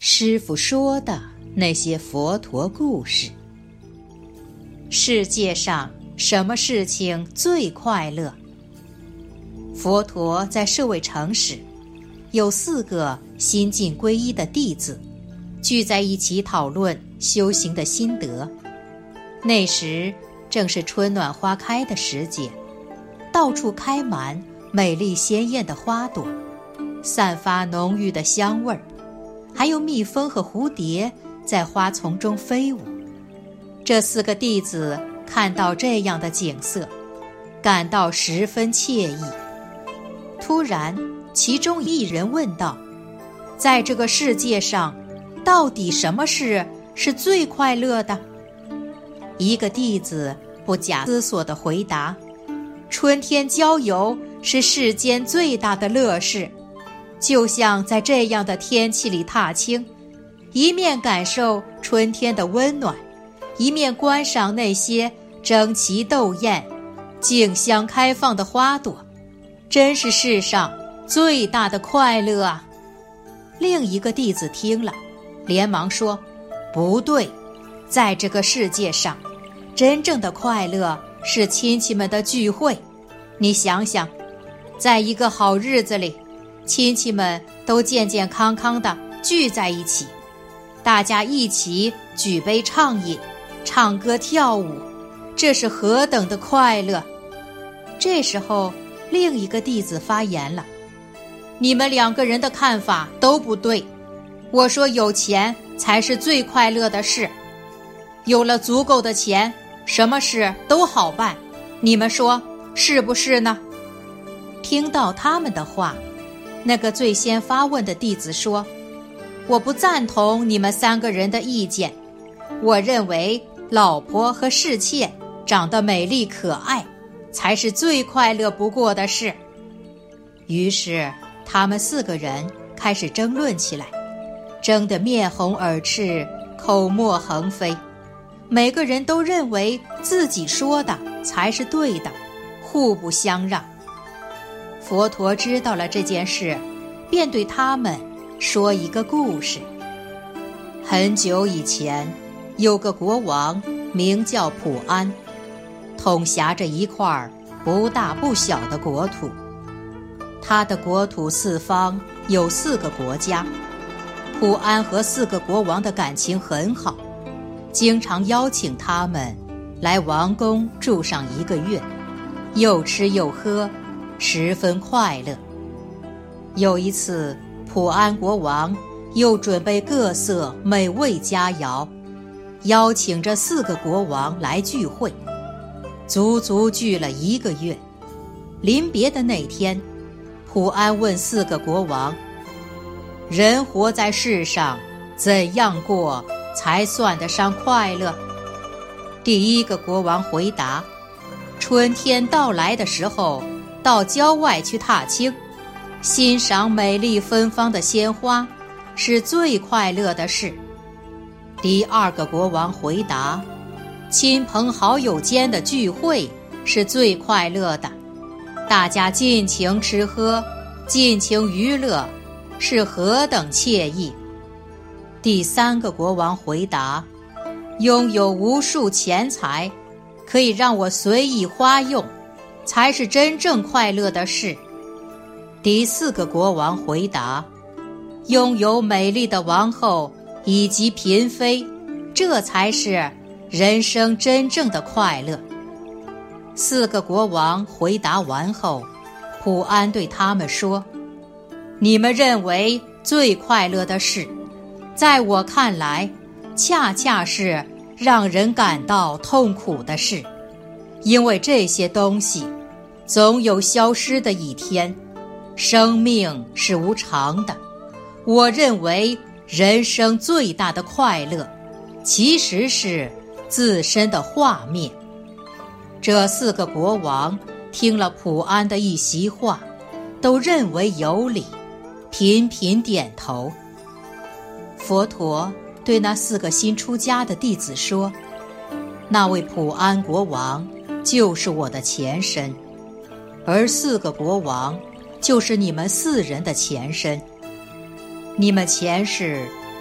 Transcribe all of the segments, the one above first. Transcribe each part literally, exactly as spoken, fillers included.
师父说的那些佛陀故事。世界上什么事情最快乐？佛陀在舍卫城时，有四个新晋皈依的弟子聚在一起讨论修行的心得。那时正是春暖花开的时节，到处开满美丽鲜艳的花朵，散发浓郁的香味儿，还有蜜蜂和蝴蝶在花丛中飞舞。这四个弟子看到这样的景色，感到十分惬意。突然，其中一人问道：在这个世界上，到底什么事是最快乐的？一个弟子不假思索地回答：春天郊游是世间最大的乐事，就像在这样的天气里踏青，一面感受春天的温暖，一面观赏那些争奇斗艳、竞相开放的花朵，真是世上最大的快乐啊！另一个弟子听了，连忙说：不对，在这个世界上，真正的快乐是亲戚们的聚会。你想想，在一个好日子里，亲戚们都健健康康地聚在一起，大家一起举杯畅饮，唱歌跳舞，这是何等的快乐！这时候，另一个弟子发言了：你们两个人的看法都不对，我说有钱才是最快乐的事，有了足够的钱，什么事都好办，你们说是不是呢？听到他们的话，那个最先发问的弟子说：我不赞同你们三个人的意见，我认为老婆和侍妾长得美丽可爱，才是最快乐不过的事。于是他们四个人开始争论起来，争得面红耳赤，口沫横飞，每个人都认为自己说的才是对的，互不相让。佛陀知道了这件事，便对他们说一个故事。很久以前，有个国王名叫普安，统辖着一块不大不小的国土。他的国土四方有四个国家，普安和四个国王的感情很好，经常邀请他们来王宫住上一个月，又吃又喝，十分快乐。有一次，普安国王又准备各色美味佳肴，邀请着四个国王来聚会，足足聚了一个月。临别的那天，普安问四个国王：人活在世上，怎样过才算得上快乐？第一个国王回答：春天到来的时候，到郊外去踏青，欣赏美丽芬芳的鲜花，是最快乐的事。第二个国王回答：亲朋好友间的聚会是最快乐的，大家尽情吃喝，尽情娱乐，是何等惬意！第三个国王回答：拥有无数钱财，可以让我随意花用，才是真正快乐的事。第四个国王回答：拥有美丽的王后以及嫔妃，这才是人生真正的快乐。四个国王回答完后，普安对他们说：你们认为最快乐的事，在我看来，恰恰是让人感到痛苦的事，因为这些东西总有消失的一天，生命是无常的。我认为人生最大的快乐，其实是自身的化灭。这四个国王听了普安的一席话，都认为有理，频频点头。佛陀对那四个新出家的弟子说：那位普安国王就是我的前身，而四个国王就是你们四人的前身。你们前世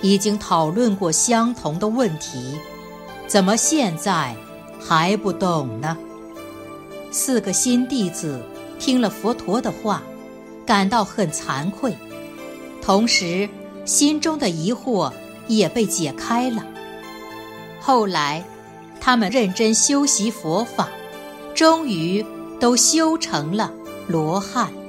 已经讨论过相同的问题，怎么现在还不懂呢？四个新弟子听了佛陀的话，感到很惭愧，同时心中的疑惑也被解开了。后来他们认真修习佛法，终于都修成了罗汉。